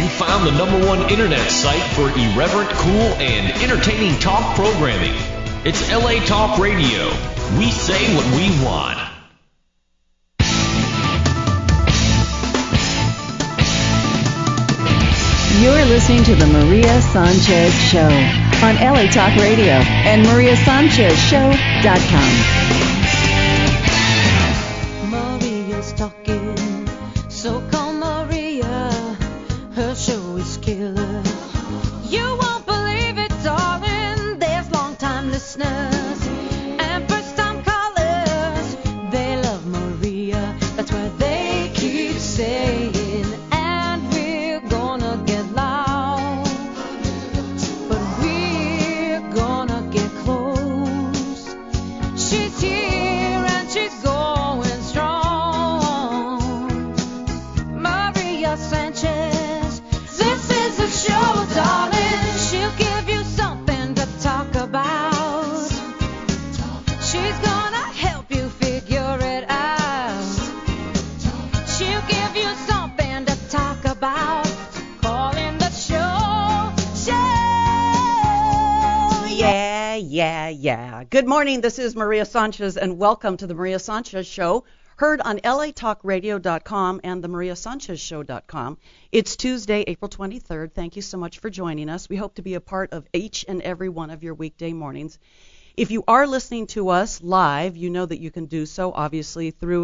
found the #1 internet site for irreverent, cool, and entertaining talk programming. It's LA Talk Radio. We say what we want. You're listening to the Maria Sanchez Show on LA Talk Radio and MariaSanchezShow.com. Maria's talking, so call Maria. Her show is killer. You won't believe it, darling. There's long-time listeners and first-time callers. They love Maria. That's why they keep saying. Yeah. Good morning. This is Maria Sanchez, and welcome to the Maria Sanchez Show, heard on LATalkRadio.com and the MariaSanchezShow.com. It's Tuesday, April 23rd. Thank you so much for joining us. We hope to be a part of each and every one of your weekday mornings. If you are listening to us live, you know that you can do so, obviously, through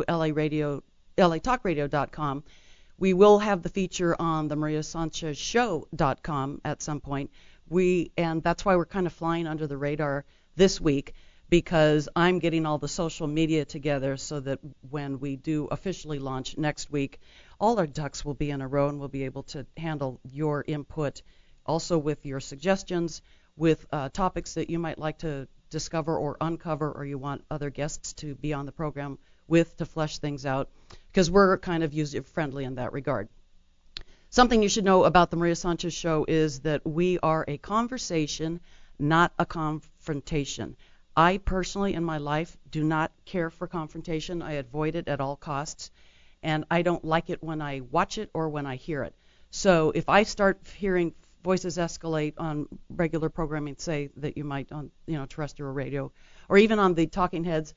LATalkRadio.com. We will have the feature on the MariaSanchezShow.com at some point. And that's why we're kind of flying under the radar this week, because I'm getting all the social media together so that when we do officially launch next week, all our ducks will be in a row and we'll be able to handle your input, also with your suggestions, with topics that you might like to discover or uncover, or you want other guests to be on the program with to flesh things out, because we're kind of user-friendly in that regard. Something you should know about the Maria Sanchez Show is that we are a conversation, not a confrontation. I personally, in my life, do not care for confrontation. I avoid it at all costs, and I don't like it when I watch it or when I hear it. So if I start hearing voices escalate on regular programming, say that you might on terrestrial radio, or even on the talking heads,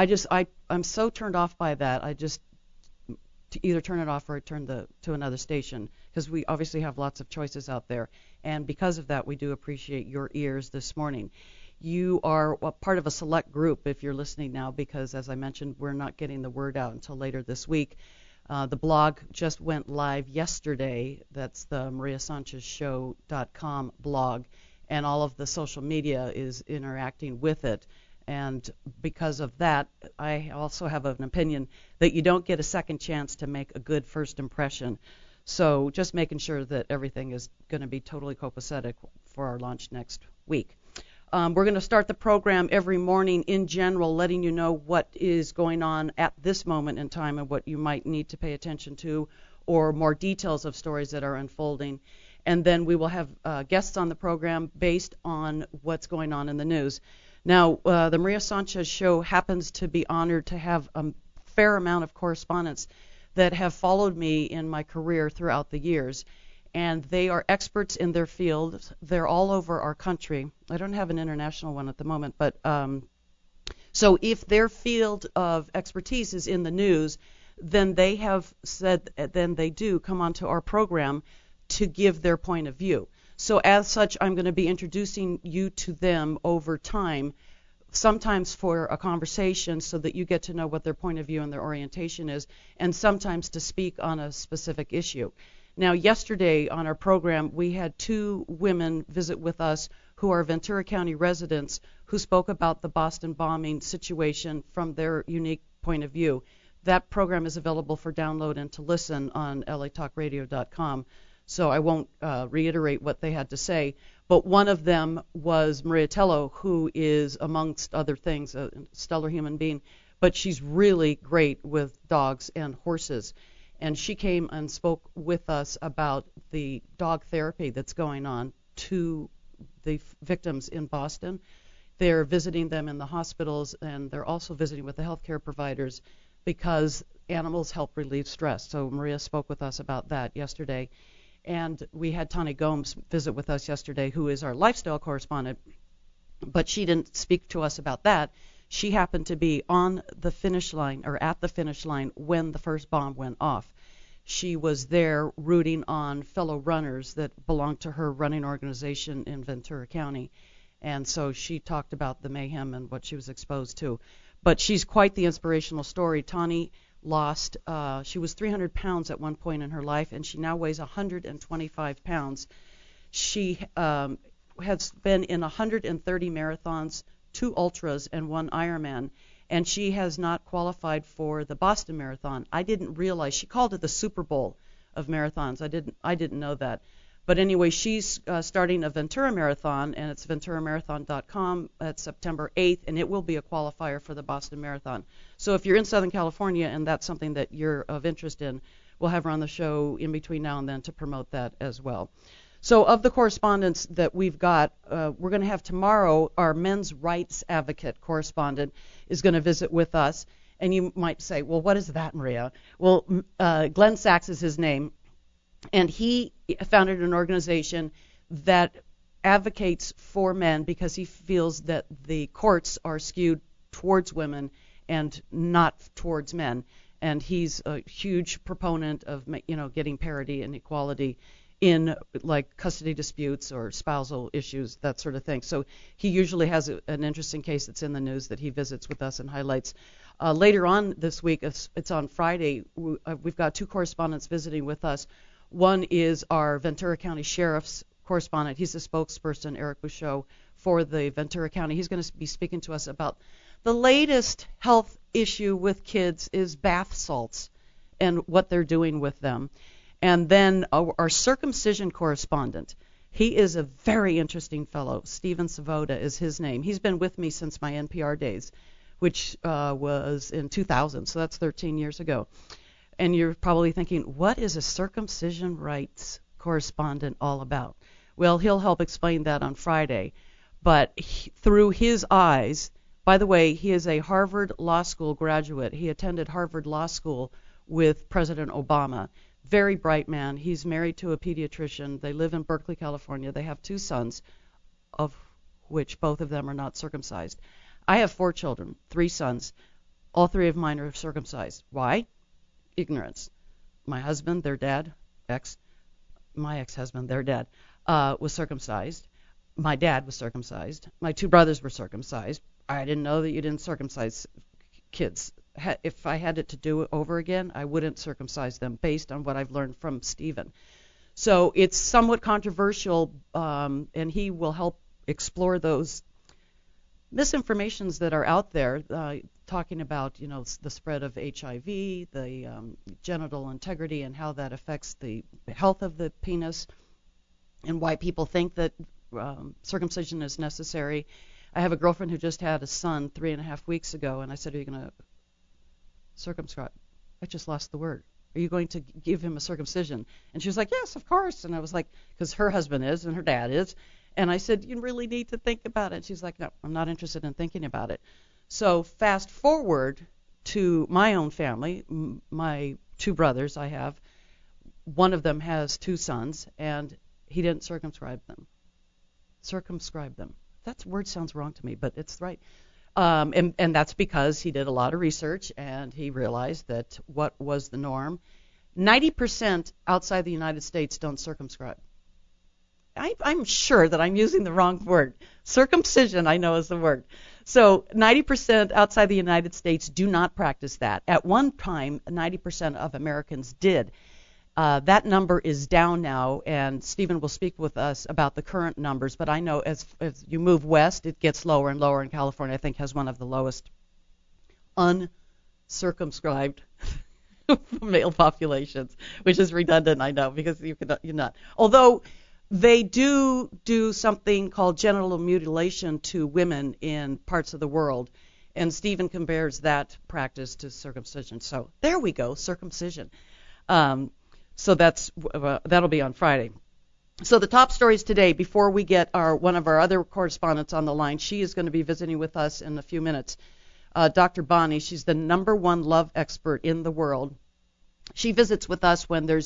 I'm so turned off by that. I just either turn it off or turn to another station, because we obviously have lots of choices out there, and because of that, we do appreciate your ears this morning. You are a part of a select group if you're listening now, because as I mentioned, we're not getting the word out until later this week. The blog just went live yesterday. That's the MariaSanchezShow.com blog, and all of the social media is interacting with it. And because of that, I also have an opinion that you don't get a second chance to make a good first impression. So just making sure that everything is going to be totally copacetic for our launch next week. We're going to start the program every morning in general, letting you know what is going on at this moment in time and what you might need to pay attention to, or more details of stories that are unfolding. And then we will have guests on the program based on what's going on in the news. Now, the Maria Sanchez Show happens to be honored to have a fair amount of correspondents that have followed me in my career throughout the years, and they are experts in their field. They're all over our country. I don't have an international one at the moment, but so if their field of expertise is in the news, then they have said, then they do come onto our program to give their point of view. So as such, I'm going to be introducing you to them over time, sometimes for a conversation so that you get to know what their point of view and their orientation is, and sometimes to speak on a specific issue. Now, yesterday on our program, we had two women visit with us who are Ventura County residents who spoke about the Boston bombing situation from their unique point of view. That program is available for download and to listen on LATalkRadio.com. So I won't reiterate what they had to say, but one of them was Maria Tello, who is, amongst other things, a stellar human being, but she's really great with dogs and horses. And she came and spoke with us about the dog therapy that's going on to the victims in Boston. They're visiting them in the hospitals, and they're also visiting with the healthcare providers because animals help relieve stress. So Maria spoke with us about that yesterday. And we had Tani Gomes visit with us yesterday, who is our lifestyle correspondent, but she didn't speak to us about that. She happened to be on the finish line, or at the finish line, when the first bomb went off. She was there rooting on fellow runners that belonged to her running organization in Ventura County. And so she talked about the mayhem and what she was exposed to. But she's quite the inspirational story. Tani lost, she was 300 pounds at one point in her life, and she now weighs 125 pounds. She has been in 130 marathons, 2 ultras, and 1 Ironman. And she has not qualified for the Boston Marathon. I didn't realize, she called it the Super Bowl of marathons. I didn't know that. But anyway, she's starting a Ventura Marathon, and it's venturamarathon.com at September 8th, and it will be a qualifier for the Boston Marathon. So if you're in Southern California and that's something that you're of interest in, we'll have her on the show in between now and then to promote that as well. So of the correspondents that we've got, we're going to have tomorrow our men's rights advocate correspondent is going to visit with us. And you might say, well, what is that, Maria? Well, Glenn Sachs is his name, and he founded an organization that advocates for men because he feels that the courts are skewed towards women and not towards men. And he's a huge proponent of, getting parity and equality in like custody disputes or spousal issues, that sort of thing. So he usually has an interesting case that's in the news that he visits with us and highlights. Later on this week, it's on Friday, we've got 2 correspondents visiting with us. One is our Ventura County Sheriff's correspondent. He's the spokesperson, Eric Bouchot, for the Ventura County. He's going to be speaking to us about the latest health issue with kids is bath salts and what they're doing with them. And then our circumcision correspondent, he is a very interesting fellow. Stephen Savoda is his name. He's been with me since my NPR days, which was in 2000, so that's 13 years ago. And you're probably thinking, what is a circumcision rights correspondent all about? Well, he'll help explain that on Friday. But through his eyes, by the way, he is a Harvard Law School graduate. He attended Harvard Law School with President Obama. Very bright man. He's married to a pediatrician. They live in Berkeley, California. They have 2 sons, of which both of them are not circumcised. I have 4 children, 3 sons. All 3 of mine are circumcised. Why? Ignorance. My husband, their dad, my ex-husband, their dad, was circumcised. My dad was circumcised. My 2 brothers were circumcised. I didn't know that you didn't circumcise kids. If I had it to do it over again, I wouldn't circumcise them based on what I've learned from Stephen. So it's somewhat controversial, and he will help explore those misinformations that are out there, talking about, the spread of HIV, the genital integrity, and how that affects the health of the penis, and why people think that circumcision is necessary. I have a girlfriend who just had a son 3.5 weeks ago, and I said, are you going to circumscribe? I just lost the word. Are you going to give him a circumcision? And she was like, yes, of course. And I was like, because her husband is and her dad is. And I said, you really need to think about it. And she's like, no, I'm not interested in thinking about it. So fast forward to my own family, my 2 brothers I have. One of them has 2 sons, and he didn't circumscribe them. That word sounds wrong to me, but it's right. And that's because he did a lot of research, and he realized that what was the norm. 90% outside the United States don't circumscribe. I'm sure that I'm using the wrong word. Circumcision, I know, is the word. So 90% outside the United States do not practice that. At one time, 90% of Americans did. That number is down now, and Stephen will speak with us about the current numbers, but I know as you move west, it gets lower and lower, and California, I think, has one of the lowest uncircumscribed male populations, which is redundant, I know, because you're not. Although they do something called genital mutilation to women in parts of the world, and Stephen compares that practice to circumcision. So there we go, circumcision. So that'll be on Friday. So the top stories today, before we get one of our other correspondents on the line, she is going to be visiting with us in a few minutes. Dr. Bonnie, she's the #1 love expert in the world. She visits with us when there's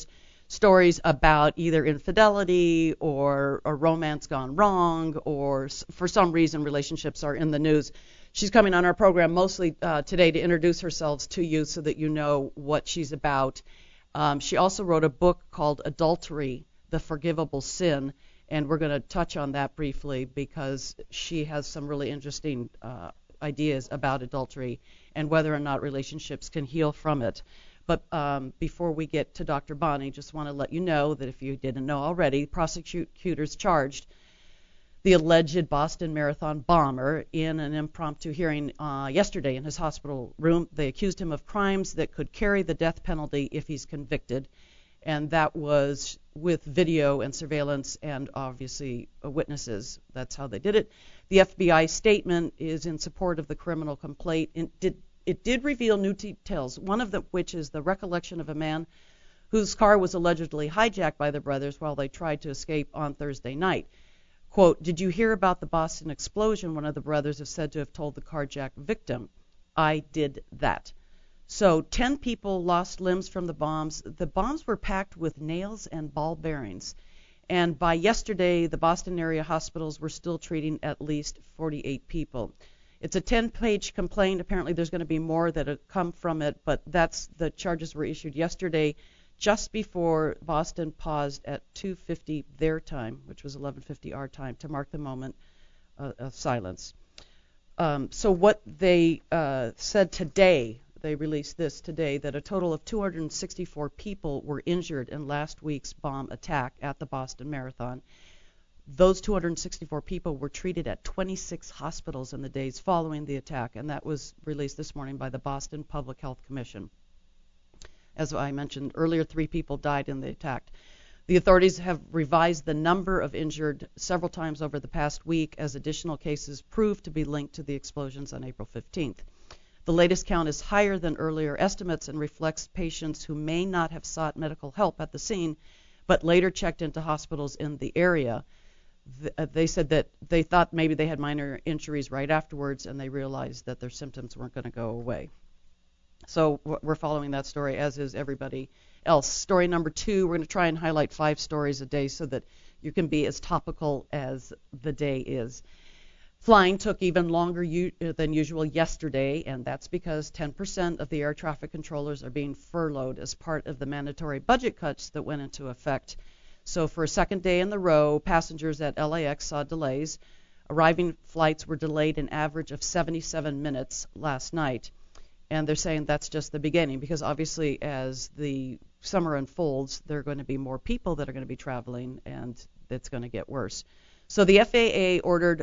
stories about either infidelity or a romance gone wrong, or for some reason relationships are in the news. She's coming on our program mostly today to introduce herself to you so that you know what she's about. She also wrote a book called Adultery, The Forgivable Sin, and we're going to touch on that briefly because she has some really interesting ideas about adultery and whether or not relationships can heal from it. But before we get to Dr. Bonnie, just want to let you know that if you didn't know already, prosecutors charged the alleged Boston Marathon bomber in an impromptu hearing yesterday in his hospital room. They accused him of crimes that could carry the death penalty if he's convicted, and that was with video and surveillance and obviously witnesses. That's how they did it. The FBI statement is in support of the criminal complaint. It did reveal new details, one of which is the recollection of a man whose car was allegedly hijacked by the brothers while they tried to escape on Thursday night. Quote, "Did you hear about the Boston explosion?" One of the brothers is said to have told the carjacked victim. "I did that." So 10 people lost limbs from the bombs. The bombs were packed with nails and ball bearings. And by yesterday, the Boston area hospitals were still treating at least 48 people. It's a 10-page complaint. Apparently there's going to be more that have come from it, but the charges were issued yesterday just before Boston paused at 2:50 their time, which was 11:50 our time, to mark the moment of silence. So what they said today, they released this today, that a total of 264 people were injured in last week's bomb attack at the Boston Marathon. Those 264 people were treated at 26 hospitals in the days following the attack, and that was released this morning by the Boston Public Health Commission. As I mentioned earlier, 3 people died in the attack. The authorities have revised the number of injured several times over the past week as additional cases proved to be linked to the explosions on April 15th. The latest count is higher than earlier estimates and reflects patients who may not have sought medical help at the scene, but later checked into hospitals in the area. They said that they thought maybe they had minor injuries right afterwards, and they realized that their symptoms weren't going to go away. So we're following that story, as is everybody else. Story number 2, we're going to try and highlight 5 stories a day so that you can be as topical as the day is. Flying took even longer than usual yesterday, and that's because 10% of the air traffic controllers are being furloughed as part of the mandatory budget cuts that went into effect. So for a second day in the row, passengers at LAX saw delays. Arriving flights were delayed an average of 77 minutes last night. And they're saying that's just the beginning, because obviously as the summer unfolds, there are going to be more people that are going to be traveling, and it's going to get worse. So the FAA ordered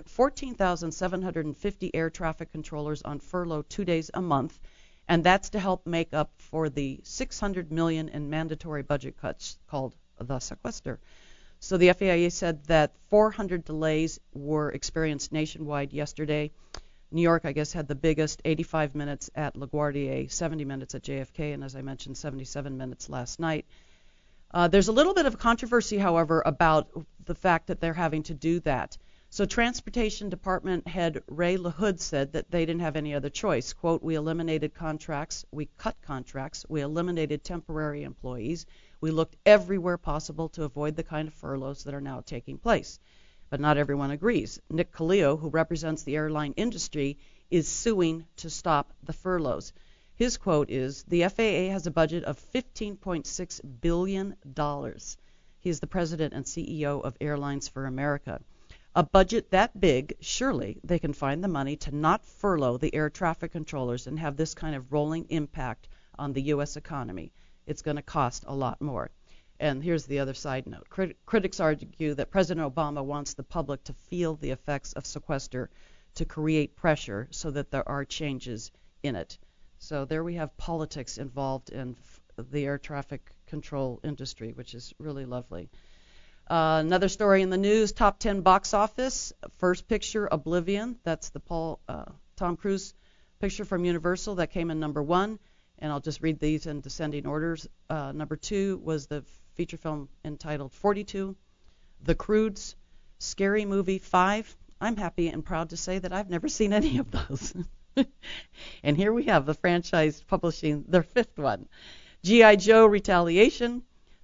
14,750 air traffic controllers on furlough 2 days a month, and that's to help make up for the $600 million in mandatory budget cuts called the sequester. So the FAA said that 400 delays were experienced nationwide yesterday. New York, I guess, had the biggest, 85 minutes at LaGuardia, 70 minutes at JFK, and as I mentioned, 77 minutes last night. There's a little bit of controversy, however, about the fact that they're having to do that. So Transportation Department head Ray LaHood said that they didn't have any other choice. Quote, "We eliminated contracts, we cut contracts, we eliminated temporary employees. We looked everywhere possible to avoid the kind of furloughs that are now taking place." But not everyone agrees. Nick Calio, who represents the airline industry, is suing to stop the furloughs. His quote is, "The FAA has a budget of $15.6 billion. He is the president and CEO of Airlines for America. A budget that big, surely they can find the money to not furlough the air traffic controllers and have this kind of rolling impact on the U.S. economy. It's going to cost a lot more." And here's the other side note. Critics argue that President Obama wants the public to feel the effects of sequester to create pressure so that there are changes in it. So there we have politics involved in the air traffic control industry, which is really lovely. Another story in the news, top 10 box office. First picture, Oblivion. That's the Tom Cruise picture from Universal that came in number 1. And I'll just read these in descending orders. Number 2 was the feature film entitled 42, The Croods, Scary Movie 5. I'm happy and proud to say that I've never seen any of those. And here we have the franchise publishing their 5th one. G.I. Joe Retaliation,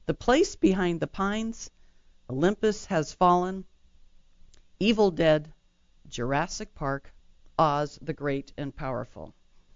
The Place Behind the Pines, Olympus Has Fallen, Evil Dead, Jurassic Park, Oz the Great and Powerful.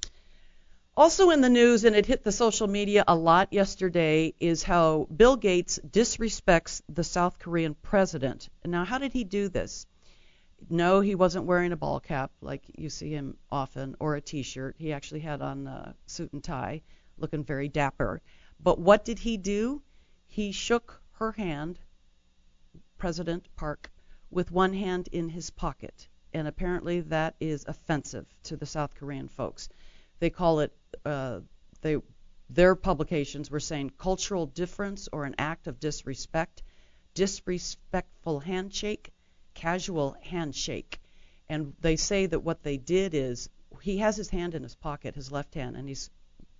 Also in the news, and it hit the social media a lot yesterday, is how Bill Gates disrespects the South Korean president. Now, how did he do this? No, he wasn't wearing a ball cap like you see him often, or a T-shirt. He actually had on a suit and tie, looking very dapper. But what did he do? He shook her hand, President Park, with one hand in his pocket. And apparently that is offensive to the South Korean folks. They call it, their publications were saying cultural difference or an act of disrespect, disrespectful handshake, casual handshake. And they say that what they did is he has his hand in his pocket, his left hand, and he's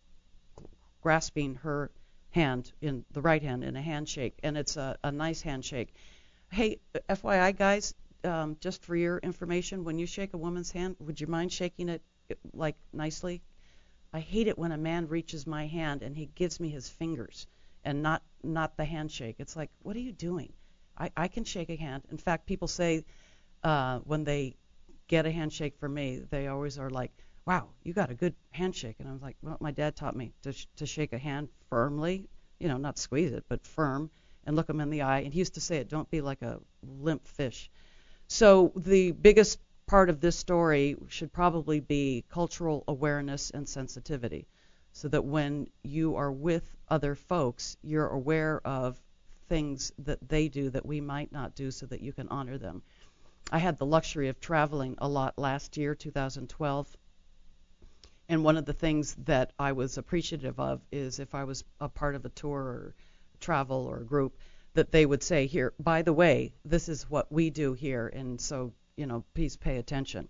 grasping her hand in the right hand in a handshake, and it's a nice handshake. Hey, FYI guys, just for your information, when you shake a woman's hand, would you mind shaking it like nicely? I hate it when a man reaches my hand and he gives me his fingers and not the handshake. It's like, what are you doing? I can shake a hand. In fact, people say when they get a handshake from me, they always are like, wow, you got a good handshake. And I'm like, well, my dad taught me to shake a hand firmly, not squeeze it, but firm, and look them in the eye. And he used to say it, don't be like a limp fish. So the biggest part of this story should probably be cultural awareness and sensitivity, so that when you are with other folks, you're aware of things that they do that we might not do, so that you can honor them. I had the luxury of traveling a lot last year, 2012, and one of the things that I was appreciative of is if I was a part of a tour or travel or a group, that they would say, here, by the way, this is what we do here, and so, please pay attention.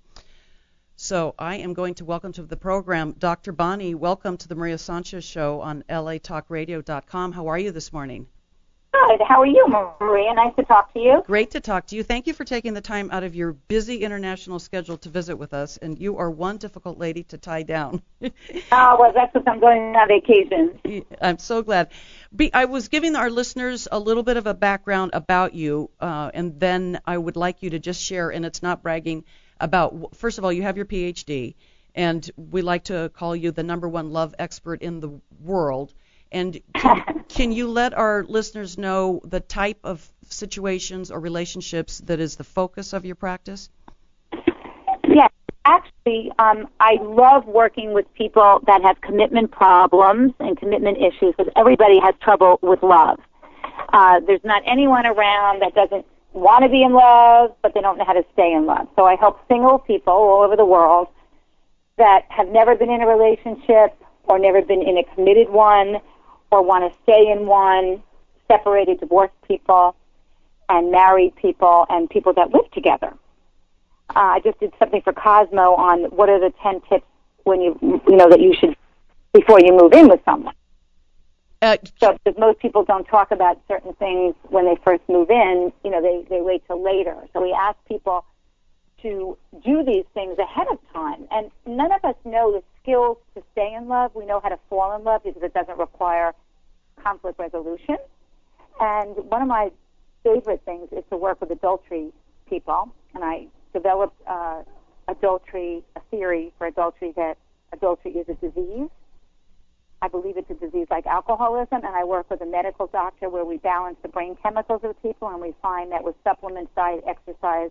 So I am going to welcome to the program Dr. Bonnie. Welcome to the Maria Sanchez Show on LATalkRadio.com. How are you this morning? Good. How are you, Maria? Nice to talk to you. Great to talk to you. Thank you for taking the time out of your busy international schedule to visit with us, and you are one difficult lady to tie down. Well, that's because I'm going on vacation. I'm so glad. I was giving our listeners a little bit of a background about you, and then I would like you to just share, and it's not bragging, about, first of all, you have your PhD, and we like to call you the #1 love expert in the world. And can you let our listeners know the type of situations or relationships that is the focus of your practice? Yes. Actually, I love working with people that have commitment problems and commitment issues, because everybody has trouble with love. There's not anyone around that doesn't want to be in love, but they don't know how to stay in love. So I help single people all over the world that have never been in a relationship or never been in a committed one, or want to stay in one, separated, divorced people, and married people, and people that live together. I just did something for Cosmo on what are the 10 tips when that you should, before you move in with someone. So because most people don't talk about certain things when they first move in, they wait till later. So we ask people to do these things ahead of time. And none of us know the skills to stay in love. We know how to fall in love because it doesn't require conflict resolution. And one of my favorite things is to work with adultery people. And I developed a theory for adultery, that adultery is a disease. I believe it's a disease like alcoholism, and I work with a medical doctor where we balance the brain chemicals of people, and we find that with supplements, diet, exercise,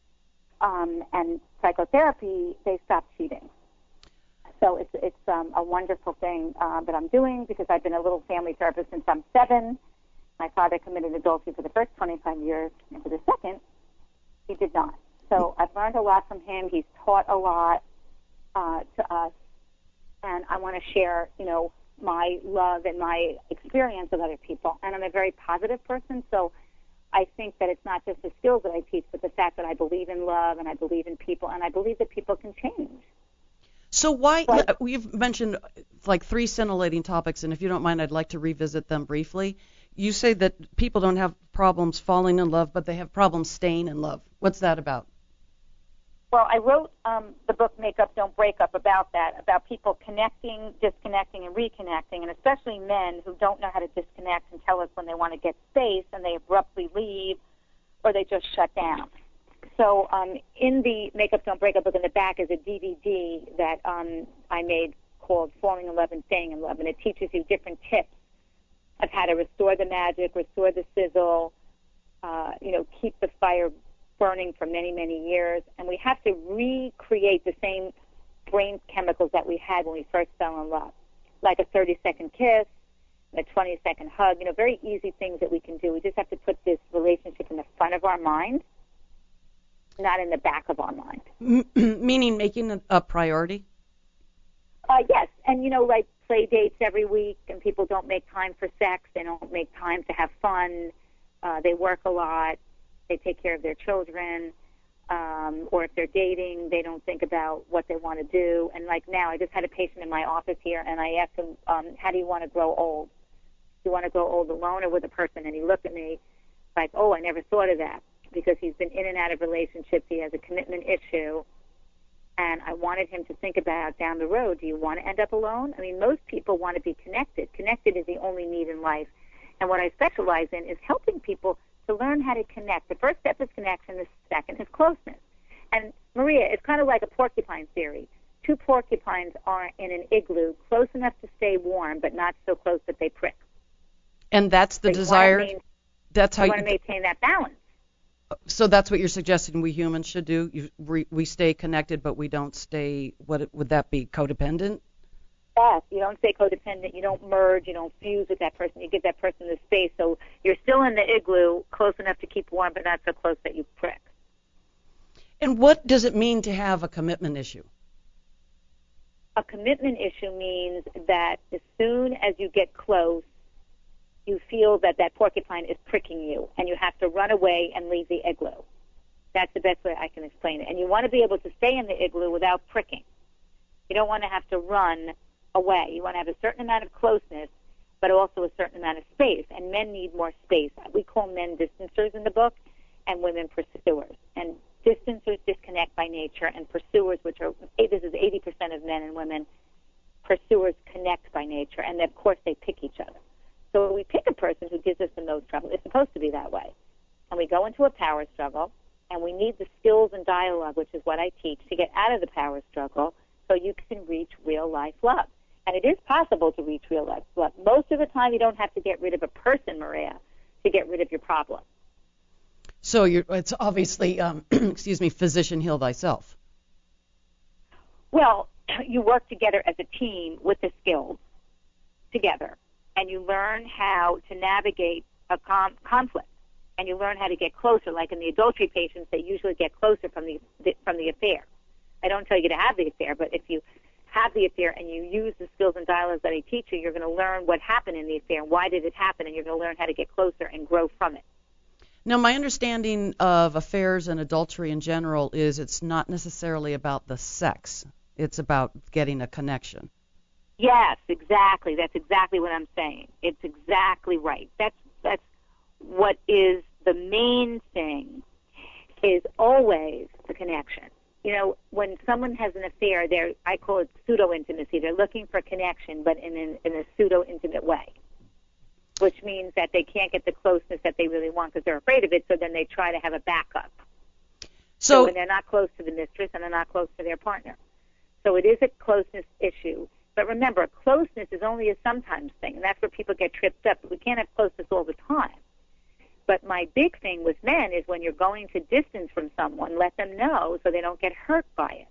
and psychotherapy, they stop cheating. So it's a wonderful thing that I'm doing, because I've been a little family therapist since I'm 7. My father committed adultery for the first 25 years, and for the second, he did not. So I've learned a lot from him. He's taught a lot to us, and I want to share, my love and my experience with other people. And I'm a very positive person, so I think that it's not just the skills that I teach, but the fact that I believe in love and I believe in people, and I believe that people can change. So why, we've mentioned like 3 scintillating topics, and if you don't mind, I'd like to revisit them briefly. You say that people don't have problems falling in love, but they have problems staying in love. What's that about? Well, I wrote the book Make Up, Don't Break Up about that, about people connecting, disconnecting, and reconnecting, and especially men who don't know how to disconnect and tell us when they want to get space and they abruptly leave or they just shut down. So in the Make Up, Don't Break Up book in the back is a DVD that I made called Falling in Love and Staying in Love, and it teaches you different tips of how to restore the magic, restore the sizzle, keep the fire burning for many, many years. And we have to recreate the same brain chemicals that we had when we first fell in love, like a 30-second kiss, a 20-second hug, very easy things that we can do. We just have to put this relationship in the front of our mind, not in the back of our mind. Meaning making it a priority? Yes, and like play dates every week, and people don't make time for sex. They don't make time to have fun. They work a lot. They take care of their children, or if they're dating, they don't think about what they want to do. And like now, I just had a patient in my office here, and I asked him, how do you want to grow old? Do you want to grow old alone or with a person? And he looked at me like, oh, I never thought of that, because he's been in and out of relationships. He has a commitment issue. And I wanted him to think about down the road, do you want to end up alone? I mean, most people want to be connected. Connected is the only need in life. And what I specialize in is helping people to learn how to connect. The first step is connection. The second is closeness. And, Maria, it's kind of like a porcupine theory. Two porcupines are in an igloo, close enough to stay warm, but not so close that they prick. And that's the desire. That's how you want to maintain that balance. So that's what you're suggesting we humans should do? We stay connected, but we don't stay, would that be codependent? Yes, you don't stay codependent, you don't merge, you don't fuse with that person, you give that person the space. So you're still in the igloo, close enough to keep warm, but not so close that you prick. And what does it mean to have a commitment issue? A commitment issue means that as soon as you get close, you feel that that porcupine is pricking you, and you have to run away and leave the igloo. That's the best way I can explain it. And you want to be able to stay in the igloo without pricking. You don't want to have to run away. You want to have a certain amount of closeness, but also a certain amount of space. And men need more space. We call men distancers in the book, and women pursuers. And distancers disconnect by nature, and pursuers, this is 80% of men and women, pursuers connect by nature, and of course they pick each other. So we pick a person who gives us the most trouble. It's supposed to be that way. And we go into a power struggle, and we need the skills and dialogue, which is what I teach, to get out of the power struggle so you can reach real-life love. And it is possible to reach real-life love. Most of the time, you don't have to get rid of a person, Maria, to get rid of your problem. So it's obviously, physician heal thyself. Well, you work together as a team with the skills together. And you learn how to navigate a conflict, and you learn how to get closer. Like in the adultery patients, they usually get closer from the affair. I don't tell you to have the affair, but if you have the affair and you use the skills and dialogues that I teach you, you're going to learn what happened in the affair, why did it happen, and you're going to learn how to get closer and grow from it. Now, my understanding of affairs and adultery in general is it's not necessarily about the sex. It's about getting a connection. Yes, exactly. That's exactly what I'm saying. It's exactly right. That's what is the main thing, is always the connection. When someone has an affair, I call it pseudo-intimacy. They're looking for connection, but in a pseudo-intimate way, which means that they can't get the closeness that they really want because they're afraid of it, so then they try to have a backup. So when they're not close to the mistress and they're not close to their partner. So it is a closeness issue. But remember, closeness is only a sometimes thing, and that's where people get tripped up. We can't have closeness all the time. But my big thing with men is when you're going to distance from someone, let them know so they don't get hurt by it.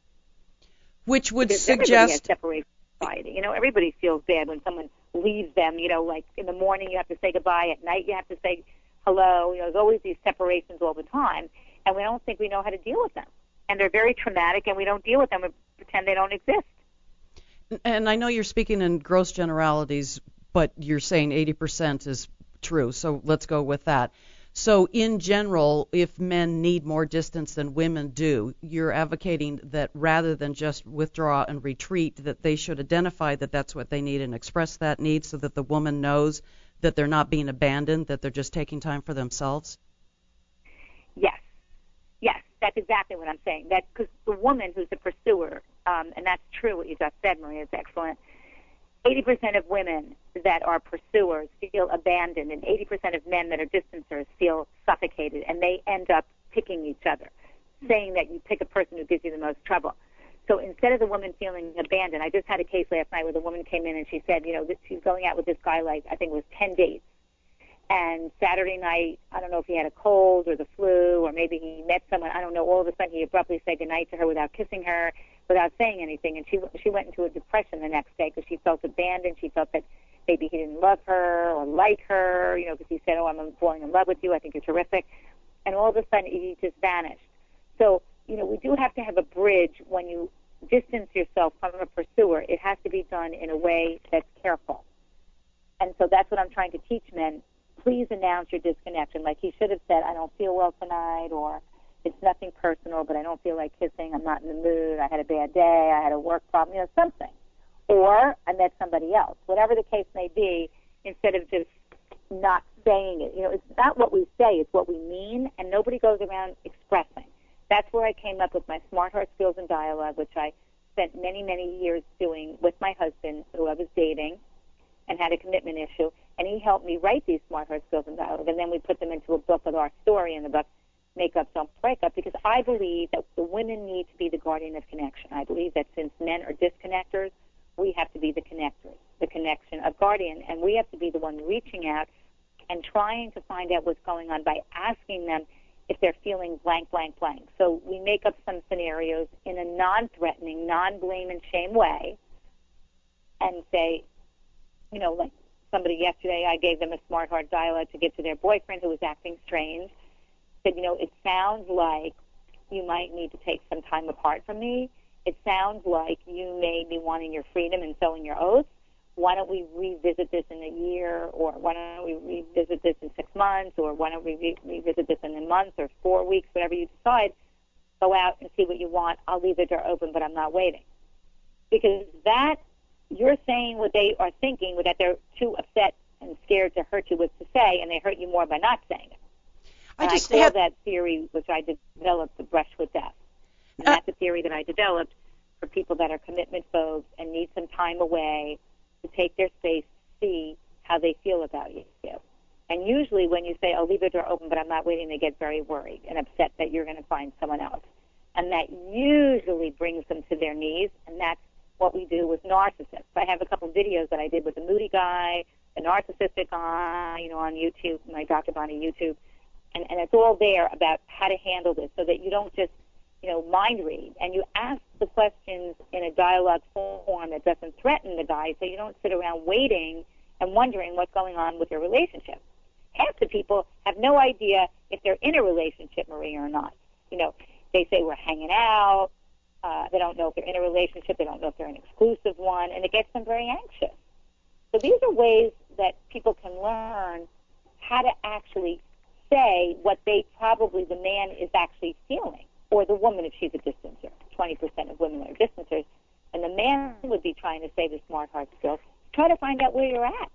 Which would because suggest... everybody has separation anxiety. Everybody feels bad when someone leaves them. Like in the morning you have to say goodbye, at night you have to say hello. There's always these separations all the time, and we don't think we know how to deal with them. And they're very traumatic, and we don't deal with them and pretend they don't exist. And I know you're speaking in gross generalities, but you're saying 80% is true, so let's go with that. So in general, if men need more distance than women do, you're advocating that rather than just withdraw and retreat, that they should identify that that's what they need and express that need so that the woman knows that they're not being abandoned, that they're just taking time for themselves? Yes. That's exactly what I'm saying. That because the woman who's a pursuer, and that's true what you just said, Maria, is excellent. 80% of women that are pursuers feel abandoned, and 80% of men that are distancers feel suffocated, and they end up picking each other, saying that you pick a person who gives you the most trouble. So instead of the woman feeling abandoned, I just had a case last night where the woman came in and she said, she's going out with this guy like, I think it was 10 dates. And Saturday night, I don't know if he had a cold or the flu, or maybe he met someone, I don't know, all of a sudden he abruptly said goodnight to her without kissing her, without saying anything. And she went into a depression the next day because she felt abandoned. She felt that maybe he didn't love her or like her, because he said, I'm falling in love with you, I think you're terrific. And all of a sudden he just vanished. So, we do have to have a bridge when you distance yourself from a pursuer. It has to be done in a way that's careful. And so that's what I'm trying to teach men. Please announce your disconnection. Like he should have said, I don't feel well tonight, or it's nothing personal, but I don't feel like kissing. I'm not in the mood. I had a bad day. I had a work problem, something. Or I met somebody else. Whatever the case may be, instead of just not saying it. It's not what we say, it's what we mean, and nobody goes around expressing. That's where I came up with my Smart Heart Skills and Dialogue, which I spent many, many years doing with my husband, who I was dating and had a commitment issue, and he helped me write these Smart Heart Skills and Dialogue, and then we put them into a book with our story in the book, Make Up, Don't Break Up, because I believe that the women need to be the guardian of connection. I believe that since men are disconnectors, we have to be the connectors, the connection of guardian, and we have to be the one reaching out and trying to find out what's going on by asking them if they're feeling blank, blank, blank. So we make up some scenarios in a non-threatening, non-blame and shame way and say, like somebody yesterday, I gave them a Smart Heart Dialogue to give to their boyfriend who was acting strange. Said, it sounds like you might need to take some time apart from me. It sounds like you may be wanting your freedom and sowing your oaths. Why don't we revisit this in a year, or why don't we revisit this in 6 months, or why don't we revisit this in a month or 4 weeks, whatever you decide. Go out and see what you want. I'll leave the door open, but I'm not waiting. Because that, you're saying what they are thinking, that they're too upset and scared to hurt you with to say, and they hurt you more by not saying it. I call that theory, which I developed, the brush with death. And that's a theory that I developed for people that are commitment phobes and need some time away to take their space to see how they feel about you. And usually when you say, I'll leave the door open, but I'm not waiting, they get very worried and upset that you're going to find someone else. And that usually brings them to their knees, and that's what we do with narcissists. I have a couple of videos that I did with the moody guy, the narcissistic guy, on YouTube, my Dr. Bonnie YouTube. And it's all there about how to handle this so that you don't just, mind read. And you ask the questions in a dialogue form that doesn't threaten the guy, so you don't sit around waiting and wondering what's going on with your relationship. Half the people have no idea if they're in a relationship, Maria, or not. They say we're hanging out. They don't know if they're in a relationship. They don't know if they're an exclusive one, and it gets them very anxious. So these are ways that people can learn how to actually say what the man is actually feeling, or the woman if she's a distancer. 20% of women are distancers, and the man would be trying to say the Smart Heart Skills. Try to find out where you're at.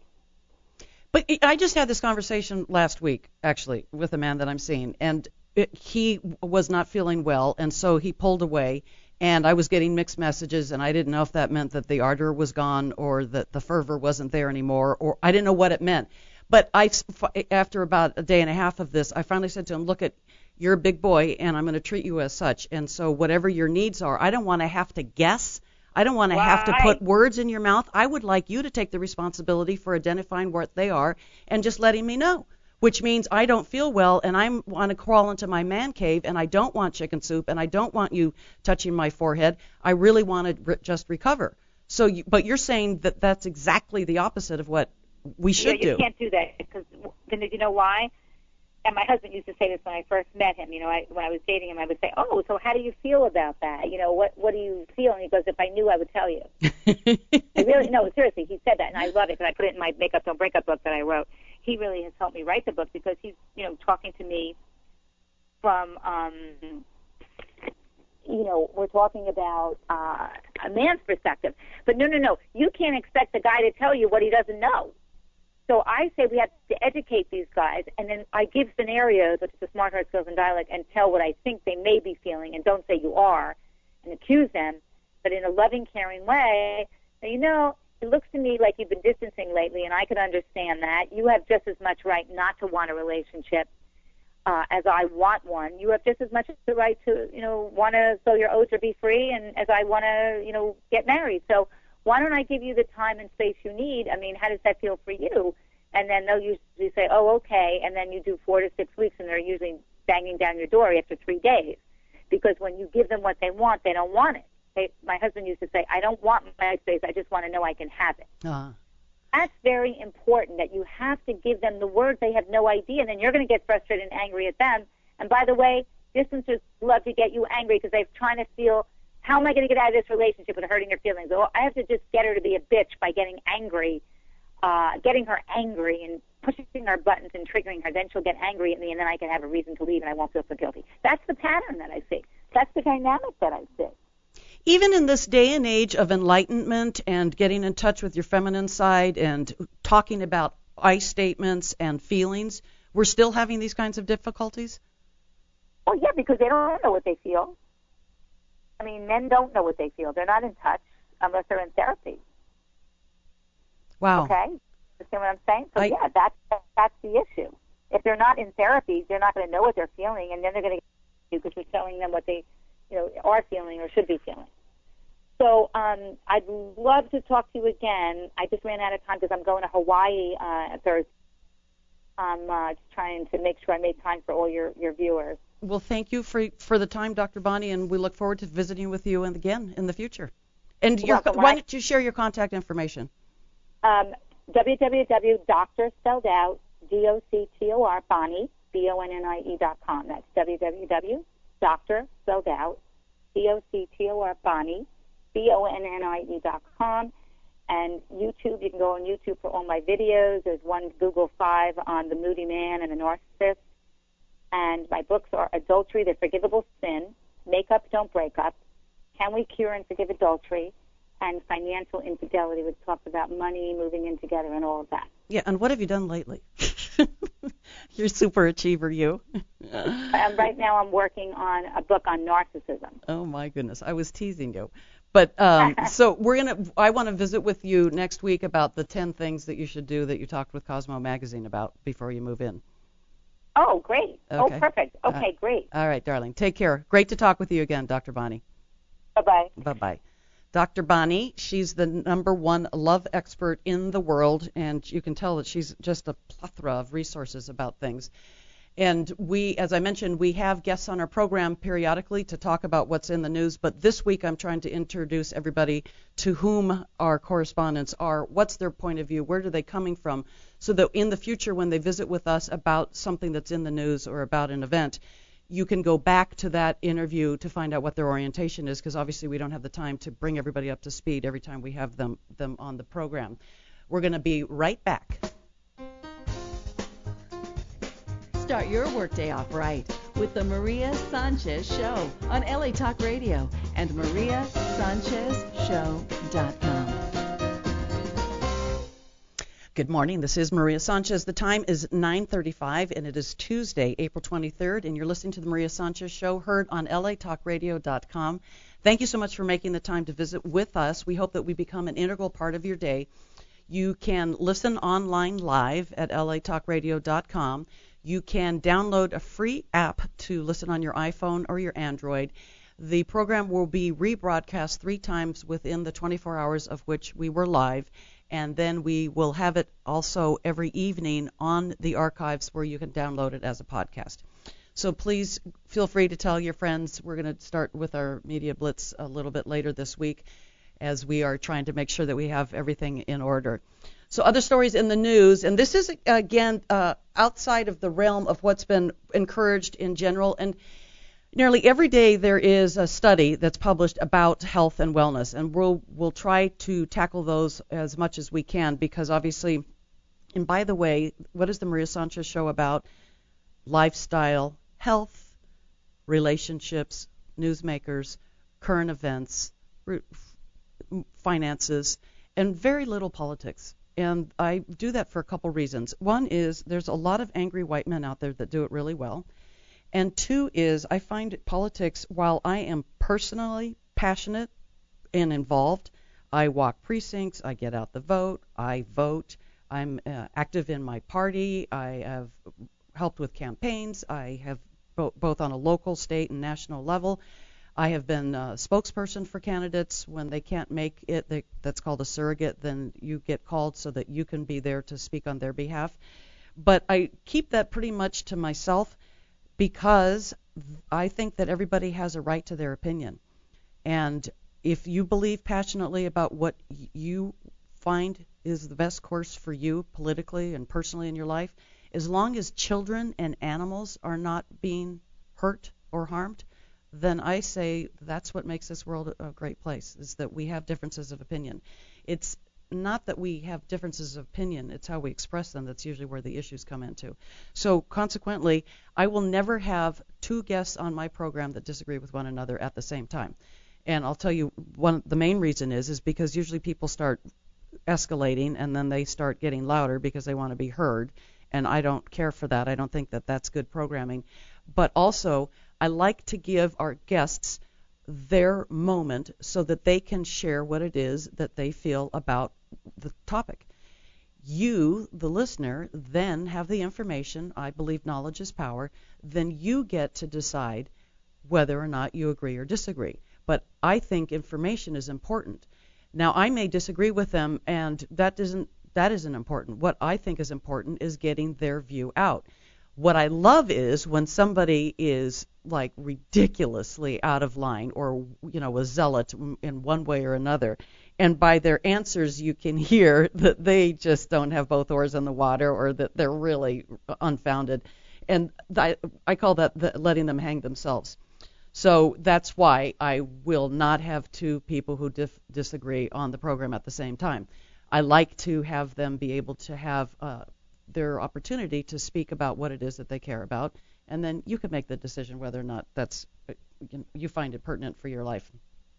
But I just had this conversation last week, actually, with a man that I'm seeing, and he was not feeling well, and so he pulled away, and I was getting mixed messages, and I didn't know if that meant that the ardor was gone or that the fervor wasn't there anymore, or I didn't know what it meant. But after about a day and a half of this, I finally said to him, look, you're a big boy, and I'm going to treat you as such. And so whatever your needs are, I don't want to have to guess. I don't want to have to put words in your mouth. I would like you to take the responsibility for identifying what they are and just letting me know, which means I don't feel well, and I want to crawl into my man cave, and I don't want chicken soup, and I don't want you touching my forehead. I really want to just recover. So, but you're saying that that's exactly the opposite of what we should do. You can't do that, because then you know why? And my husband used to say this when I first met him. When I was dating him, I would say, "Oh, so how do you feel about that? What do you feel?" And he goes, "If I knew, I would tell you." No, seriously, he said that, and I love it because I put it in my Make Up, Don't Break Up book that I wrote. He really has helped me write the book because he's, talking to me from, we're talking about a man's perspective. But no, you can't expect the guy to tell you what he doesn't know. So I say we have to educate these guys, and then I give scenarios, which is the Smart Heart Skills and Dialect, and tell what I think they may be feeling, and don't say you are, and accuse them, but in a loving, caring way. Say, you know, it looks to me like you've been distancing lately, and I could understand that. You have just as much right not to want a relationship as I want one. You have just as much the right to, you know, want to sow your oats or be free, and as I want to, you know, get married. So why don't I give you the time and space you need? I mean, how does that feel for you? And then they'll usually say, oh, okay, and then you do 4 to 6 weeks, and they're usually banging down your door after 3 days. Because when you give them what they want, they don't want it. My husband used to say, I don't want my space, I just want to know I can have it. That's very important, that you have to give them the words. They have no idea, and then you're going to get frustrated and angry at them. And by the way, distancers love to get you angry because they're trying to feel, how am I going to get out of this relationship without hurting her feelings? Oh, I have to just get her to be a bitch by getting angry, getting her angry and pushing her buttons and triggering her. Then she'll get angry at me, and then I can have a reason to leave, and I won't feel so guilty. That's the pattern that I see. That's the dynamic that I see. Even in this day and age of enlightenment and getting in touch with your feminine side and talking about I statements and feelings, we're still having these kinds of difficulties? Oh, yeah, because they don't know what they feel. I mean, men don't know what they feel. They're not in touch unless they're in therapy. Wow. Okay? Understand what I'm saying? So, yeah, that's the issue. If they're not in therapy, they're not going to know what they're feeling, and then they're going to get you because you're telling them what they, you know, are feeling or should be feeling. So I'd love to talk to you again. I just ran out of time because I'm going to Hawaii Thursday. I'm just trying to make sure I made time for all your viewers. Well, thank you for the time, Dr. Bonnie, and we look forward to visiting with you again in the future. And why don't you share your contact information? www.Dr. spelled out, D-O-C-T-O-R, Bonnie, BONNIE.com. That's www.Dr. spelled out, D-O-C-T-O-R, Bonnie, BONNIE.com. And YouTube, you can go on YouTube for all my videos. There's one Google 5 on the moody man and the narcissist. And my books are Adultery, the Forgivable Sin, Make Up, Don't Break Up, Can We Cure and Forgive Adultery, and Financial Infidelity, which talks about money, moving in together, and all of that. Yeah, and what have you done lately? You're a super achiever, you. Right now I'm working on a book on narcissism. Oh, my goodness. I was teasing you. But so I want to visit with you next week about the 10 things that you should do that you talked with Cosmo Magazine about before you move in. Oh, great. Okay. Oh, perfect. Okay, great. All right, darling. Take care. Great to talk with you again, Dr. Bonnie. Bye-bye. Bye-bye. Dr. Bonnie, she's the #1 love expert in the world, and you can tell that she's just a plethora of resources about things. And we, as I mentioned, we have guests on our program periodically to talk about what's in the news, but this week I'm trying to introduce everybody to whom our correspondents are, what's their point of view, where are they coming from, so that in the future when they visit with us about something that's in the news or about an event, you can go back to that interview to find out what their orientation is, because obviously we don't have the time to bring everybody up to speed every time we have them on the program. We're going to be right back. Start your workday off right with the Maria Sanchez Show on LA Talk Radio and MariaSanchezShow.com. Good morning. This is Maria Sanchez. The time is 9:35, and it is Tuesday, April 23rd, and you're listening to the Maria Sanchez Show, heard on LATalkRadio.com. Thank you so much for making the time to visit with us. We hope that we become an integral part of your day. You can listen online live at LATalkRadio.com. You can download a free app to listen on your iPhone or your Android. The program will be rebroadcast 3 times within the 24 hours of which we were live, and then we will have it also every evening on the archives where you can download it as a podcast. So please feel free to tell your friends. We're going to start with our Media Blitz a little bit later this week as we are trying to make sure that we have everything in order. So other stories in the news, and this is, again, outside of the realm of what's been encouraged in general, and nearly every day there is a study that's published about health and wellness, and we'll try to tackle those as much as we can, because obviously, and by the way, what is the Maria Sanchez Show about? Lifestyle, health, relationships, newsmakers, current events, finances, and very little politics. And I do that for a couple reasons. One is there's a lot of angry white men out there that do it really well. And two is I find politics, while I am personally passionate and involved, I walk precincts, I get out the vote, I vote, I'm active in my party, I have helped with campaigns, I have both on a local, state, and national level. I have been a spokesperson for candidates. When they can't make it, that's called a surrogate, then you get called so that you can be there to speak on their behalf. But I keep that pretty much to myself because I think that everybody has a right to their opinion. And if you believe passionately about what you find is the best course for you politically and personally in your life, as long as children and animals are not being hurt or harmed, then I say that's what makes this world a great place, is that we have differences of opinion. It's not that we have differences of opinion, it's how we express them that's usually where the issues come into. So consequently, I will never have two guests on my program that disagree with one another at the same time. And I'll tell you, the main reason is because usually people start escalating and then they start getting louder because they want to be heard. And I don't care for that. I don't think that that's good programming. But also, I like to give our guests their moment so that they can share what it is that they feel about the topic. You, the listener, then have the information. I believe knowledge is power. Then you get to decide whether or not you agree or disagree. But I think information is important. Now, I may disagree with them, and that isn't important. What I think is important is getting their view out. What I love is when somebody is like ridiculously out of line or, a zealot in one way or another. And by their answers, you can hear that they just don't have both oars in the water or that they're really unfounded. And I call that letting them hang themselves. So that's why I will not have two people who disagree on the program at the same time. I like to have them be able to have their opportunity to speak about what it is that they care about, and then you can make the decision whether or not you find it pertinent for your life.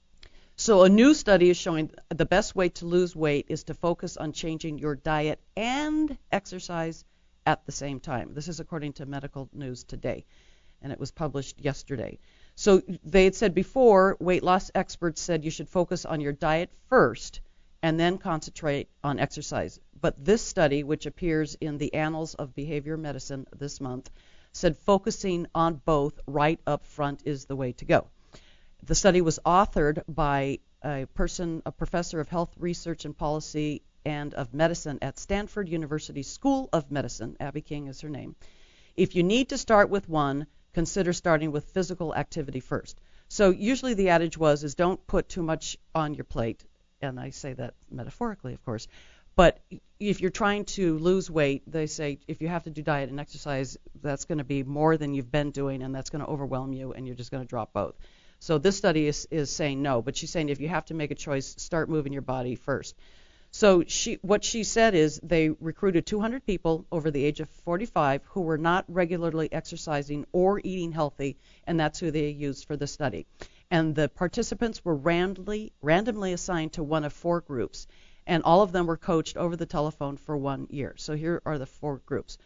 So a new study is showing the best way to lose weight is to focus on changing your diet and exercise at the same time. This is according to Medical News Today, and it was published yesterday. So they had said before, weight loss experts said you should focus on your diet first and then concentrate on exercise. But this study, which appears in the Annals of Behavior Medicine this month, said focusing on both right up front is the way to go. The study was authored by a professor of health research and policy and of medicine at Stanford University School of Medicine. Abby King is her name. If you need to start with one, consider starting with physical activity first. So usually the adage is don't put too much on your plate, and I say that metaphorically, of course. But if you're trying to lose weight, they say if you have to do diet and exercise, that's going to be more than you've been doing, and that's going to overwhelm you, and you're just going to drop both. So this study is saying no, but she's saying if you have to make a choice, start moving your body first. So what she said is they recruited 200 people over the age of 45 who were not regularly exercising or eating healthy, and that's who they used for the study. And the participants were randomly assigned to one of four groups, and all of them were coached over the telephone for 1 year. So here are the four groups.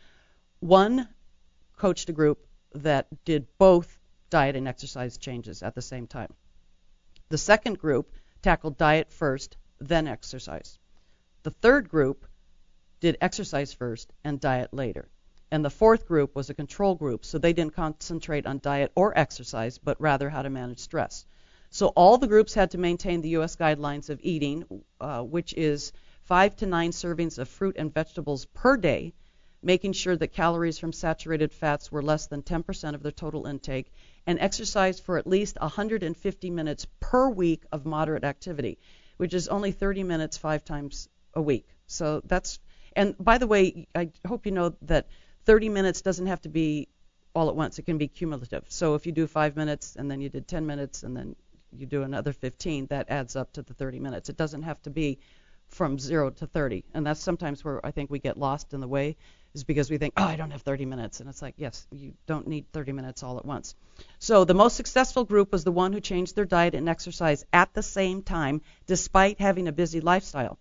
One coached a group that did both diet and exercise changes at the same time. The second group tackled diet first, then exercise. The third group did exercise first and diet later. And the fourth group was a control group, so they didn't concentrate on diet or exercise, but rather how to manage stress. So all the groups had to maintain the U.S. guidelines of eating, which is 5 to 9 servings of fruit and vegetables per day, making sure that calories from saturated fats were less than 10% of their total intake, and exercise for at least 150 minutes per week of moderate activity, which is only 30 minutes 5 times a week. So and by the way, I hope you know that 30 minutes doesn't have to be all at once. It can be cumulative. So if you do 5 minutes and then you did 10 minutes and then you do another 15, that adds up to the 30 minutes. It doesn't have to be from 0 to 30. And that's sometimes where I think we get lost in the way, is because we think, I don't have 30 minutes. And it's like, yes, you don't need 30 minutes all at once. So the most successful group was the one who changed their diet and exercise at the same time, despite having a busy lifestyle.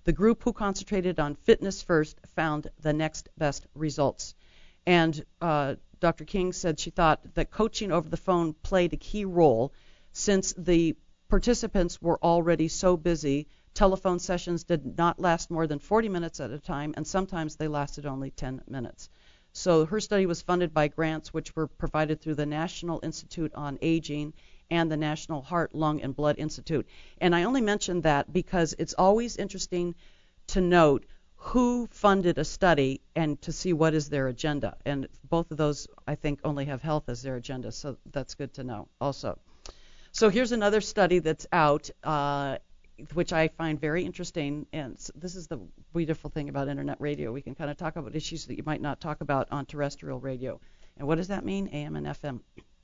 The group who concentrated on fitness first found the next best results. And Dr. King said she thought that coaching over the phone played a key role since the participants were already so busy. Telephone sessions did not last more than 40 minutes at a time, and sometimes they lasted only 10 minutes. So her study was funded by grants which were provided through the National Institute on Aging and the National Heart, Lung, and Blood Institute. And I only mention that because it's always interesting to note who funded a study and to see what is their agenda. And both of those, I think, only have health as their agenda, so that's good to know also. So here's another study that's out, which I find very interesting, and this is the beautiful thing about internet radio. We can kind of talk about issues that you might not talk about on terrestrial radio. And what does that mean? AM and FM.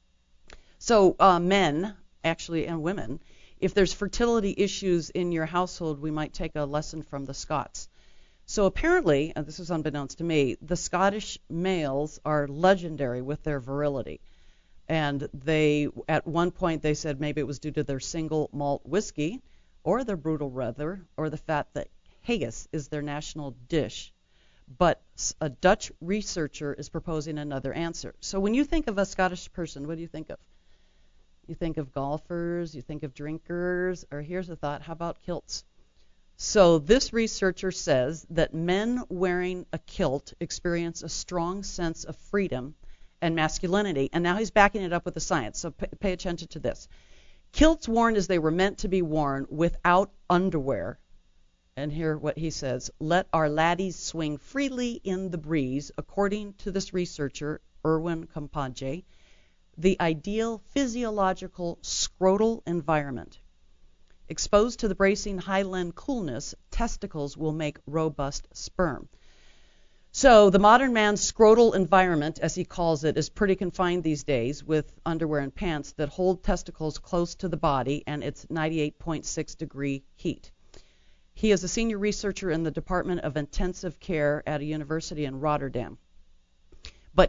So men, actually, and women, if there's fertility issues in your household, we might take a lesson from the Scots. So apparently, and this is unbeknownst to me, the Scottish males are legendary with their virility. And they, at one point, they said maybe it was due to their single malt whiskey, or their brutal weather, or the fact that haggis is their national dish. But a Dutch researcher is proposing another answer. So when you think of a Scottish person, what do you think of? You think of golfers, you think of drinkers, or here's a thought, how about kilts? So this researcher says that men wearing a kilt experience a strong sense of freedom and masculinity. And now he's backing it up with the science, so pay attention to this. Kilts worn as they were meant to be worn without underwear. And hear what he says. Let our laddies swing freely in the breeze, according to this researcher, Erwin Compagé, the ideal physiological scrotal environment. Exposed to the bracing highland coolness, testicles will make robust sperm. So the modern man's scrotal environment, as he calls it, is pretty confined these days with underwear and pants that hold testicles close to the body and its 98.6 degree heat. He is a senior researcher in the Department of Intensive Care at a university in Rotterdam. But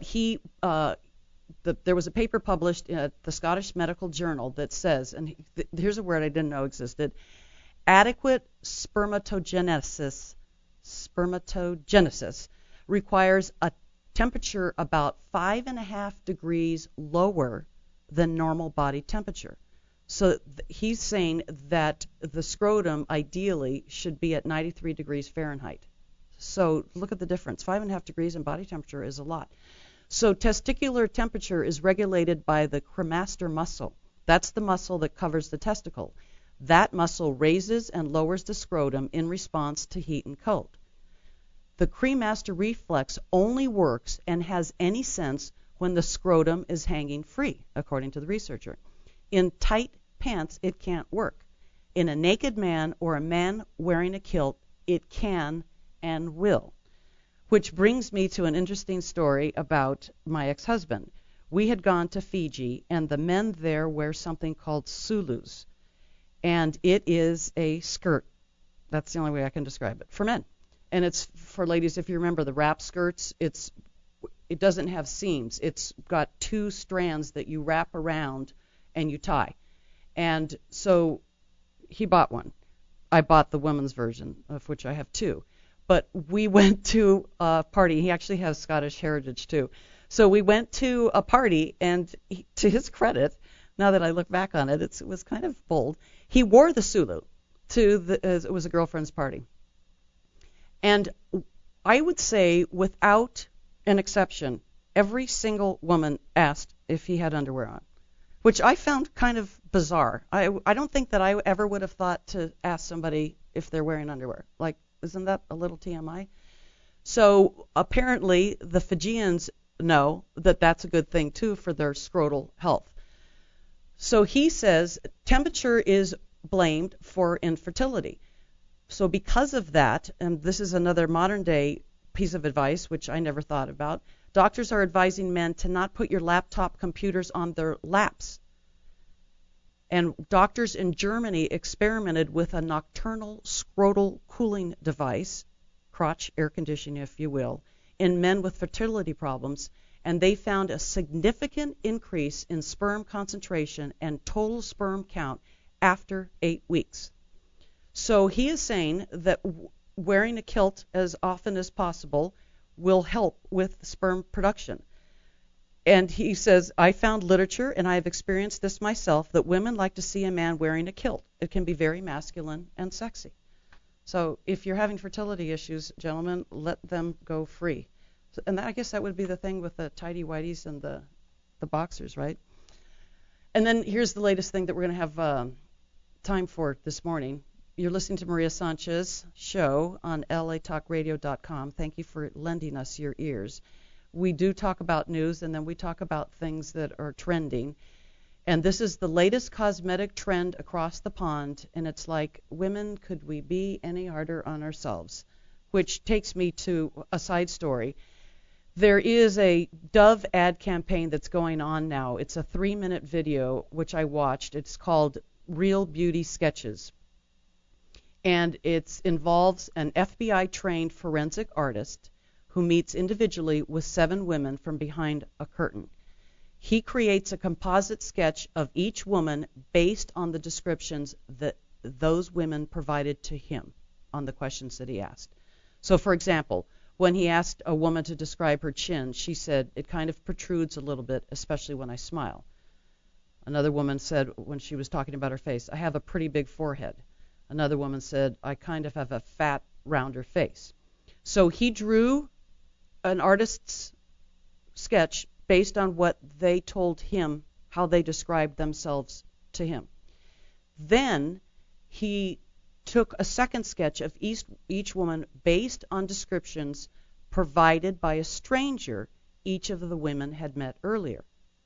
there was a paper published in the Scottish Medical Journal that says, and here's a word I didn't know existed, adequate spermatogenesis requires a temperature about 5.5 degrees lower than normal body temperature. So he's saying that the scrotum ideally should be at 93 degrees Fahrenheit. So look at the difference. 5.5 degrees in body temperature is a lot. So testicular temperature is regulated by the cremaster muscle. That's the muscle that covers the testicle. That muscle raises and lowers the scrotum in response to heat and cold. The cremaster reflex only works and has any sense when the scrotum is hanging free, according to the researcher. In tight pants, it can't work. In a naked man or a man wearing a kilt, it can and will. Which brings me to an interesting story about my ex-husband. We had gone to Fiji, and the men there wear something called sulus. And it is a skirt. That's the only way I can describe it, for men. And it's for ladies, if you remember the wrap skirts, it doesn't have seams. It's got two strands that you wrap around and you tie. And so he bought one. I bought the women's version, of which I have two. But we went to a party. He actually has Scottish heritage, too. So we went to a party, and to his credit, now that I look back on it, it was kind of bold. He wore the Sulu it was a girlfriend's party. And I would say, without an exception, every single woman asked if he had underwear on, which I found kind of bizarre. I don't think that I ever would have thought to ask somebody if they're wearing underwear. Like, isn't that a little TMI? So apparently the Fijians know that that's a good thing, too, for their scrotal health. So he says temperature is blamed for infertility. So because of that, and this is another modern-day piece of advice, which I never thought about, doctors are advising men to not put your laptop computers on their laps. And doctors in Germany experimented with a nocturnal scrotal cooling device, crotch air conditioning, if you will, in men with fertility problems, and they found a significant increase in sperm concentration and total sperm count after 8 weeks. So he is saying that wearing a kilt as often as possible will help with sperm production. And he says, I found literature, and I have experienced this myself, that women like to see a man wearing a kilt. It can be very masculine and sexy. So if you're having fertility issues, gentlemen, let them go free. And I guess that would be the thing with the tidy whities and the boxers, right? And then here's the latest thing that we're going to have time for this morning. You're listening to Maria Sanchez show on latalkradio.com. Thank you for lending us your ears. We do talk about news, and then we talk about things that are trending. And this is the latest cosmetic trend across the pond, and it's like, women, could we be any harder on ourselves? Which takes me to a side story. There is a Dove ad campaign that's going on now. It's a 3-minute video, which I watched. It's called Real Beauty Sketches. And it involves an FBI-trained forensic artist who meets individually with 7 women from behind a curtain. He creates a composite sketch of each woman based on the descriptions that those women provided to him on the questions that he asked. So, for example, when he asked a woman to describe her chin, she said, it kind of protrudes a little bit, especially when I smile. Another woman said, when she was talking about her face, I have a pretty big forehead. Another woman said, I kind of have a fat, rounder face. So he drew an artist's sketch based on what they told him, how they described themselves to him. Then he took a second sketch of each woman based on descriptions provided by a stranger each of the women had met earlier.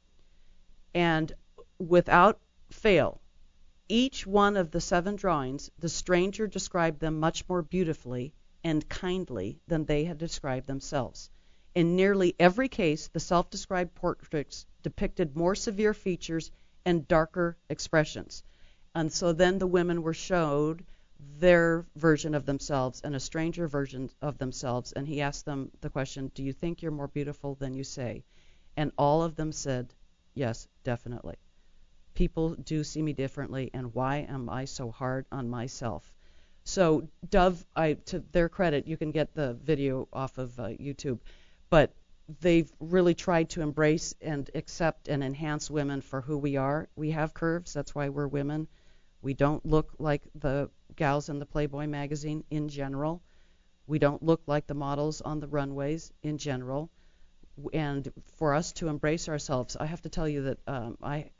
And without fail, each one of the 7 drawings, the stranger described them much more beautifully and kindly than they had described themselves. In nearly every case, the self-described portraits depicted more severe features and darker expressions. And so then the women were showed their version of themselves and a stranger version of themselves, and he asked them the question, do you think you're more beautiful than you say? And all of them said, yes, definitely. People do see me differently, and why am I so hard on myself? So Dove, to their credit, you can get the video off of YouTube, but they've really tried to embrace and accept and enhance women for who we are. We have curves, that's why we're women. We don't look like the gals in the Playboy magazine in general. We don't look like the models on the runways in general. And for us to embrace ourselves, I have to tell you that I'm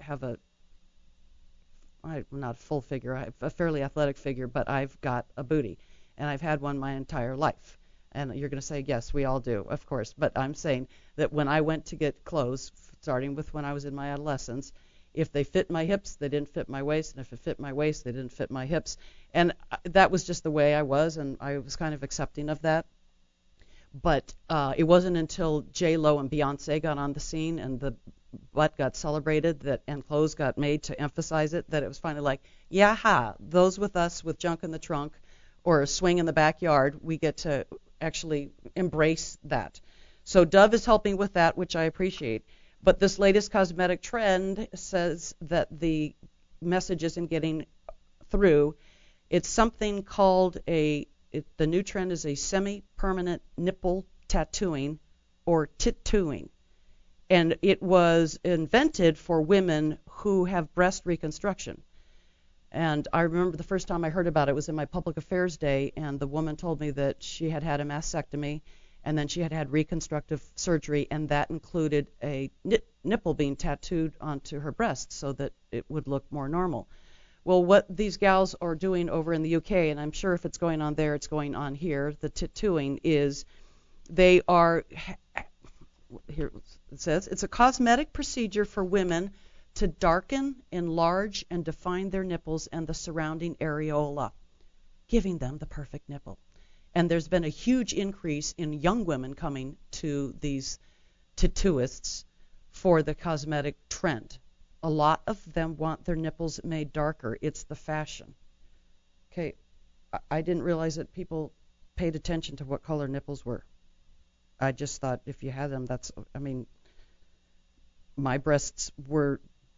not a full figure, I have a fairly athletic figure, but I've got a booty, and I've had one my entire life. And you're going to say, yes, we all do, of course, but I'm saying that when I went to get clothes, starting with when I was in my adolescence, if they fit my hips, they didn't fit my waist, and if it fit my waist, they didn't fit my hips. And that was just the way I was, and I was kind of accepting of that. But it wasn't until J-Lo and Beyonce got on the scene and the butt got celebrated and clothes got made to emphasize it that it was finally like, yeah, those with us with junk in the trunk or a swing in the backyard, we get to actually embrace that. So Dove is helping with that, which I appreciate. But this latest cosmetic trend says that the message isn't getting through. It's something called the new trend is a semi-permanent nipple tattooing or tattooing. And it was invented for women who have breast reconstruction. And I remember the first time I heard about it was in my public affairs day, and the woman told me that she had had a mastectomy, and then she had had reconstructive surgery, and that included a nipple being tattooed onto her breast so that it would look more normal. Well, what these gals are doing over in the UK, and I'm sure if it's going on there, it's going on here, the tattooing is they are, here it says, it's a cosmetic procedure for women to darken, enlarge, and define their nipples and the surrounding areola, giving them the perfect nipple. And there's been a huge increase in young women coming to these tattooists for the cosmetic trend. A lot of them want their nipples made darker. It's the fashion. Okay, I didn't realize that people paid attention to what color nipples were. I just thought if you had them, my breasts were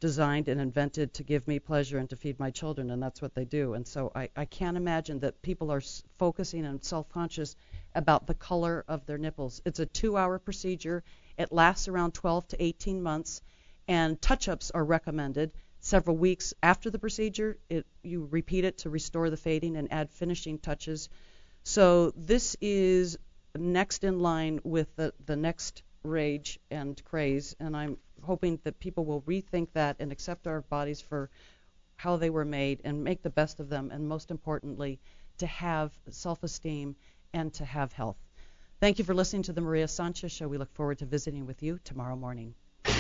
designed and invented to give me pleasure and to feed my children, and that's what they do. And so I can't imagine that people are focusing and self-conscious about the color of their nipples. It's a 2-hour procedure. It lasts around 12 to 18 months, and touch-ups are recommended. Several weeks after the procedure, you repeat it to restore the fading and add finishing touches. So this is next in line with the next rage and craze, and I'm hoping that people will rethink that and accept our bodies for how they were made and make the best of them, and most importantly, to have self-esteem and to have health. Thank you for listening to the Maria Sanchez Show. We look forward to visiting with you tomorrow morning.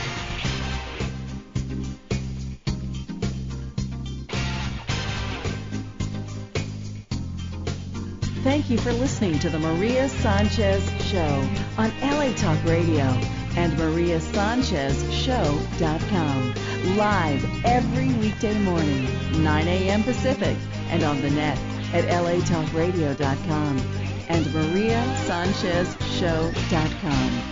Thank you for listening to the Maria Sanchez Show on LA Talk Radio and MariaSanchezShow.com. Live every weekday morning, 9 a.m. Pacific, and on the net at LATalkRadio.com and MariaSanchezShow.com.